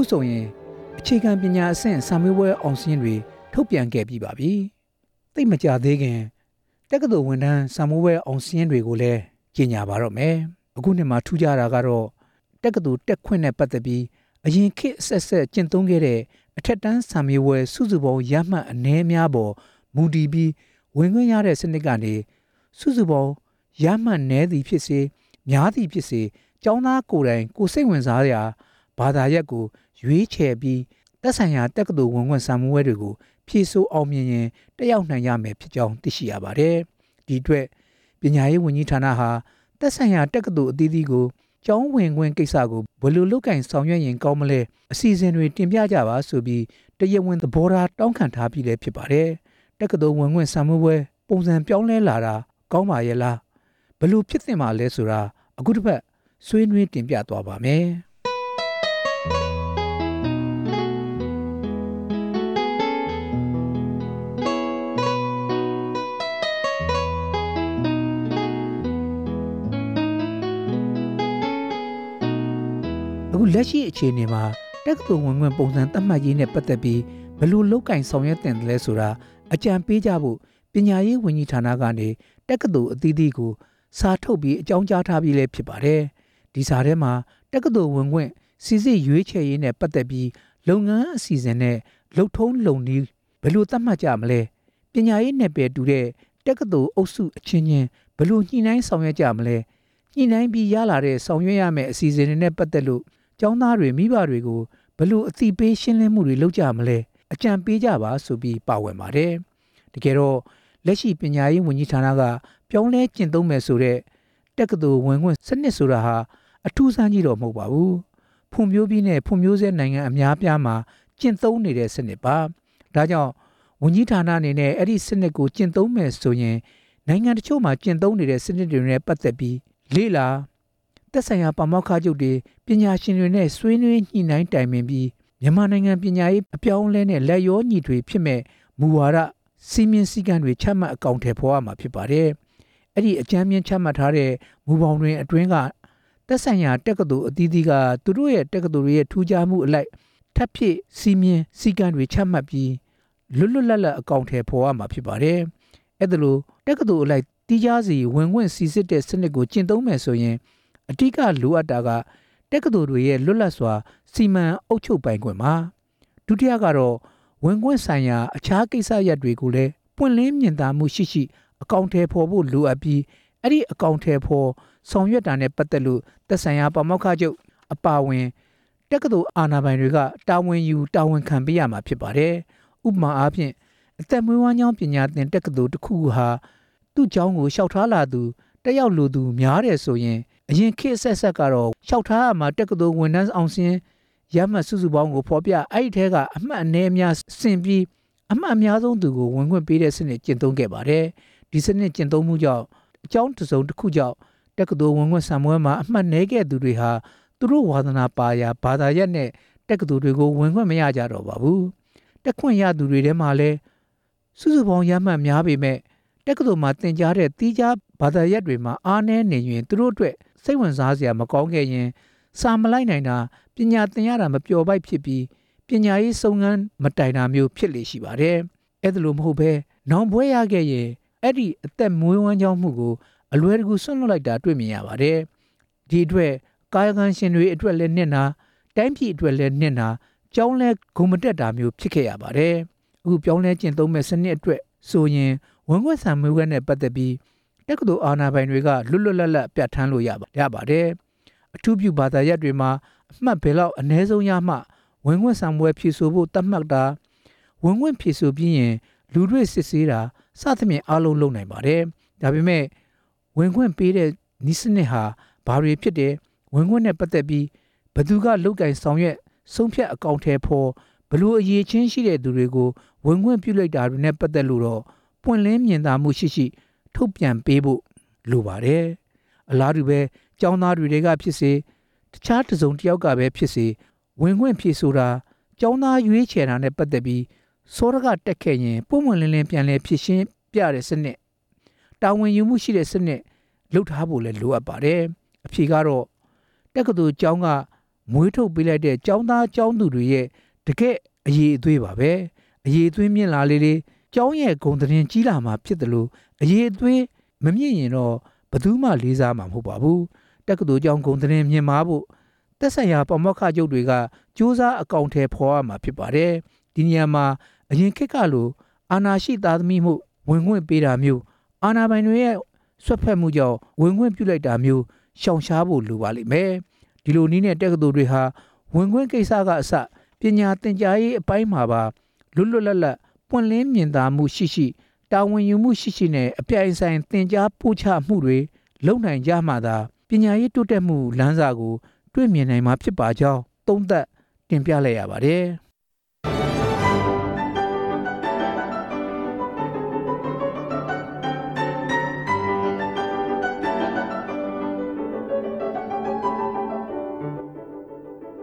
ဆိုရင်အခြေခံပညာအဆင့်စာမေးပွဲအောင်စာရင်းတွေထုတ်ပြန်ခဲ့ပြီးပါပြီ။သိမကြသေးခင်တက္ကသိုလ်ဝန်ထမ်းစာမေးပွဲအောင်စာရင်းတွေကိုလည်းကြေညာပါတော့မယ်။အခုနှစ်မှာထူးခြားတာကတော့တက္ကသိုလ်တက်ခွင့်နဲ့ပတ်သက်ပြီးအရင်ခေတ်ဆက်ဆက်ကျင့်သုံးခဲ့တဲ့အထက်တန်းစာမေးပွဲစုစုပေါင်းရမှတ်အနည်းများပေါ်မူတည်ပြီးဝင်ခွင့်ရတဲ့စနစ်ကနေစုစုပေါင်းရမှတ်နည်းသည်ဖြစ်စေများသည်ဖြစ်စေကျောင်းသားကိုယ်တိုင်ကိုစိတ်ဝင်စားရာဘာသာရပ်ကိုရွေးချယ်ပြီးသက်ဆိုင်ရာတက္ကသိုလ်ဝင်ခွင့်စာမေးပွဲတွေကိုဖြေဆိုအောင်မြင်ရင်တက်ရောက်နိုင်ရမယ်ဖြစ်ကြောင်းသိရှိရပါတယ်။ဒီအတွက်ပညာရေးဝန်ကြီးဌာနဟာသက်ဆိုင်ရာတက္ကသိုလ်အသီးသီးကိုကျောင်းဝင်ခွင့်ကိစ္စကိုဘယ်လိုလုပ်ကင်ဆောင်ရွက်ရင်ကောင်းမလဲအစီအစဉ်တွေတင်ပြကြပါဆိုပြီးတရားဝင်သဘောထားတောင်းခံထားပြီးလည်းဖြစ်ပါတယ်။တက္ကသိုလ်ဝင်ခွင့်စာမေးပွဲပုံစံပြောင်းလဲလာတာကောင်းပါရဲ့လားဘယ်လိုဖြစ်သင့်ပါလဲဆိုတာအခုတစ်ပတ်ဆွေးနွေးတင်ပြသွားပါမယ်။အခုလက်ရှိအခြေအနေမှာတက္ကသိုလ်ဝင်ခွင့်ပုံစံသတ်မှတ်ရေးနဲ့ပတ်သက်ပြီးဘယ်လိုလုပ်ကင်ဆောင်ရွက်တင်တယ်လဲဆိုတာအကြံပေးကြဖို့ပညာရေးဝန်ကြီးဌာနကနေတက္ကသိုလ်အသီးသီးကိုစာထုတ်ပြီးအကြောင်းကြားထားပြီးလည်းဖြစ်ပါတယ်။ဒီစာထဲမှာတက္ကသိုလ်ဝင်ခွင့်စီစစ်ရွေးချယ်ရေးနဲ့ပတ်သက်ပြီးလုပ်ငန်းအစီအစဉ်နဲ့လုပ်ထုံးလုပ်နည်းဘယ်လိုသတ်မှတ်ကြမလဲပညာရေးနယ်ပယ်တူတဲ့တက္ကသိုလ်အုပ်စုအချင်းချင်းဘယ်လိုညှိနှိုင်းဆောင်ရွက်ကြမလဲညှိနှိုင်းပြီးရလာတဲ့ဆောင်ရွက်ရမယ့်အစီအစဉ်တွေနဲ့ပတ်သက်လို့ကျောင်းသားတွေမိဘတွေကိုဘယ်လိုအသိပေးရှင်းလင်းမှုတွေလုပ်ကြမလဲအကြံပေးကြပါဆိုပြီးပါဝင်ပါတယ်။တကယ်တော့လက်ရှိပညာရေးဝန်ကြီးဌာနကပြောင်းလဲကျင့်သုံးမယ်ဆိုတဲ့တက္ကသိုလ်ဝင်ခွင့်စနစ်ဆိုတာဟာအထူးဆန်းကြီးတော့မဟုတ်ပါဘူး။ဖွံ့ဖြိုးပြီးနဲ့ဖွံ့ဖြိုးဆဲနိုင်ငံအများပြားမှာကျင့်သုံးနေတဲ့စနစ်ပါ။ဒါကြောင့်ဝန်ကြီးဌာနအနေနဲ့အဲ့ဒီစနစ်ကိုကျင့်သုံးမယ်ဆိုရင်နိုင်ငံတချို့မှာကျင့်သုံးနေတဲ့စနစ်တွေနဲ့ပတ်သက်ပြီးလေ့လာသက်ဆိုင်ရာပါမောက္ခချုပ်တွေပညာရှင်တွေနဲ့ဆွေးနွေးညှိနှိုင်းတိုင်ပင်ပြီးမြန်မာနိုင်ငံပညာရေးအပြောင်းအလဲနဲ့လက်ရောညီတွေဖြစ်မဲ့မူဝါဒစီမင်းစည်းကမ်းတွေချမှတ်အကောင့်ထဲပေါ်ရမှာဖြစ်ပါတယ်။အဲ့ဒီအကြမ်းမြင့်ချမှတ်ထားတဲ့မူပေါင်းတွင်အတွင်းကသက်ဆိုင်ရာတက္ကသိုလ်အသီးသီးကသူတို့ရဲ့တက္ကသိုလ်ရဲ့ထူးခြားမှုအလိုက်ထပ်ဖြည့်စီမင်းစည်းကမ်းတွေချမှတ်ပြီးလွတ်လွတ်လပ်လပ်အကောင့်ထဲပေါ်ရမှာဖြစ်ပါတယ်။အဲ့ဒါလို့တက္ကသိုလ်အလိုက်တီးခြားစီဝင်ခွင့်စီစစ်တဲ့စနစ်ကိုကျင့်သုံးမယ်ဆိုရင်အဓိကလိုအပ်တာကတက္ကသိုလ်တွေရဲ့လွတ်လပ်စွာစီမံအုပ်ချုပ်ပိုင်ခွင့်ပါဒုတိယကတော့ဝင်ခွင့်ဆိုင်ရာအခြားကိစ္စရပ်တွေကိုလည်းပွင့်လင်းမြင်သာမှုရှိရှိအကောင့်ထဲပေါ်ဖို့လိုအပ်ပြီးအဲ့ဒီအကောင့်ထဲပေါ်ဆောင်ရွက်တာနဲ့ပတ်သက်လို့သက်ဆိုင်ရာပါမောက္ခချုပ်အပါဝင်တက္ကသိုလ်အာဏာပိုင်တွေကတာဝန်ယူတာဝန်ခံပေးရမှာဖြစ်ပါတယ်ဥပမာအားဖြင့်အသက်မွေးဝမ်းကြောင်းပညာသင်တက္ကသိုလ်တစ်ခုဟာသူ့ကျောင်းကိုလျှောက်ထားလာသူတက်ရောက်လိုသူများတယ်ဆိုရင်အရင်ခေတ်ဆက်ဆက်ကတော့လျှောက်ထားရမှာတက္ကသိုလ်ဝန်ထမ်းအောင်စင်းရမှတ်စုစုပေါင်းကိုဖော်ပြအဲ့ဒီထဲကအမှတ်အနည်းများဆင်ပြီးအမှတ်အများဆုံးသူကိုဝင်ခွင့်ပေးတဲ့စနစ်ကျင့်သုံးခဲ့ပါတယ်ဒီစနစ်ကျင့်သုံးမှုကြောင့်အကြောင်းတစ်စုံတစ်ခုကြောင့်တက္ကသိုလ်ဝင်ခွင့်ဆံပွဲမှာအမှတ်နည်းခဲ့သူတွေဟာသူတို့ဝါသနာပါရာဘာသာရပ်နဲ့တက္ကသိုလ်တွေကိုဝင်ခွင့်မရကြတော့ပါဘူးတက်ခွင့်ရသူတွေထဲမှာလည်းစုစုပေါင်းရမှတ်များပေမဲ့တက္ကသိုလ်မှာသင်ကြားတဲ့တီးခြားဘာသာရပ်တွေမှာအားနည်းနေရင်သူတို့အတွက်စိတ်ဝင်စားစရာမကောင်းခဲ့ရင်စာမလိုက်နိုင်တာပညာသင်ရတာမပျော်ပိုက်ဖြစ်ပြီးပညာရေးစုံစမ်းမတိုင်တာမျိုးဖြစ်လေရှိပါတယ်အဲ့ဒါလိုမဟုတ်ဘဲနောင်ပွဲရခဲ့ရင်အဲ့ဒီအသက်မွေးဝမ်းကြောင်းမှုကိုအလွယ်တကူဆွန့်လွတ်လိုက်တာတွေ့မြင်ရပါတယ်ဒီအတွက်ကာယကံရှင်တွေအတွက်လည်းနစ်နာတိုင်းပြည်အတွက်လည်းနစ်နာကျောင်းလဲဂုံမတက်တာမျိုးဖြစ်ခဲ့ရပါတယ်အခုပြောင်းလဲကျင့်သုံးမဲ့စနစ်အတွက်ဆိုရင်ဝင်ခွင့်ဆံမေးပွဲနဲ့ပတ်သက်ပြီးတက္ကသိုလ်အာဏာပိုင်တွေကလွတ်လွတ်လပ်လပ်ပြဋ္ဌာန်းလို့ရပါတယ်အထူးပြုဘာသာရပ်တွေမှာအမှတ်ဘယ်လောက်အနည်းဆုံးရမှဝင်ခွင့်ဆံပွဲဖြေဆိုဖို့တတ်မှတ်တာဝင်ခွင့်ဖြေဆိုပြီးရင်လူတွေစစ်ဆေးတာစသဖြင့်အားလုံးလုပ်နိုင်ပါတယ်ဒါပေမဲ့ဝင်ခွင့်ပေးတဲ့နည်းစနစ်ဟာဘာတွေဖြစ်တယ်ဝင်ခွင့်နဲ့ပတ်သက်ပြီးဘယ်သူကလုတ်ကင်ဆောင်ရွက်ဆုံးဖြတ်အကောင့်ထဲပေါ်ဘလို့အရေးချင်းရှိတဲ့သူတွေကိုဝင်ခွင့်ပြုလိုက်တာတွေနဲ့ပတ်သက်လို့တော့ပွင့်လင်းမြင်သာမှုရှိရှိထုတ်ပြန်ပေးဖို့လိုပါတယ်အလားတူပဲကျောင်းသားတွေကဖြစ်စေတခြားတစ်စုံတစ်ယောက်ကပဲဖြစ်စေဝင်ခွင့်ဖြေဆိုတာကျောင်းသားရွေးချယ်တာနဲ့ပတ်သက်ပြီးစောရကတက်ခဲ့ရင်ပုံမှန်လင်းလင်းပြန်လဲဖြစ်ရှင်းပြတဲ့စနစ်တာဝန်ယူမှုရှိတဲ့စနစ်လုပ်ထားဖို့လည်းလိုအပ်ပါတယ်အဖြေကတော့တက္ကသိုလ်ကျောင်းကမွေးထုတ်ပေးလိုက်တဲ့ကျောင်းသားကျောင်းသူတွေရဲ့တကယ့်အရေးအသွေးပါပဲအရေးအသွေးမြင့်လာလေကျောင်းရဲ့ဂုဏ်သတင်းကြီးလာမှာဖြစ်တယ်လို့အရေးအသွေးမမြင့်ရင်တော့ဘယ်သူမှလေးစားမှာမဟုတ်ပါဘူးတက္ကသိုလ်ကျောင်းဂုဏ်သတင်းမြင့်မားဖို့သက်ဆိုင်ရာပါမောက္ခချုပ်တွေကစ조사အကောင့်ထဲပေါ်ရမှာဖြစ်ပါတယ်ဒီနေရာမှာအရင်ခေတ်ကလိုအာဏာရှိသားသမီးမှုဝင်ခွင့်ပေးတာမျိုးအာဏာပိုင်တွေရဲ့ဆွတ်ဖက်မှုကြောင့်ဝင်ခွင့်ပြုလိုက်တာမျိုးရှောင်ရှားဖို့လိုပါလိမ့်မယ်ဒီလိုနည်းနဲ့တက္ကသိုလ်တွေဟာဝင်ခွင့်ကိစ္စကအစပညာသင်ကြားရေးအပိုင်းမှာပါလွတ်လွတ်လပ်လပ်ပွင့်လင်းမြင်သာမှုရှိတာဝန်ယူမှုရှိနဲ့အပြိုင်ဆိုင်သင်ကြားပို့ချမှုတွေလုပ်နိုင်ကြမှသာပညာရေးတိုးတက်မှုလမ်းစာကိုတွေ့မြင်နိုင်မှာဖြစ်ပါကြောင်းသုံးသပ်တင်ပြလိုက်ရပါတယ်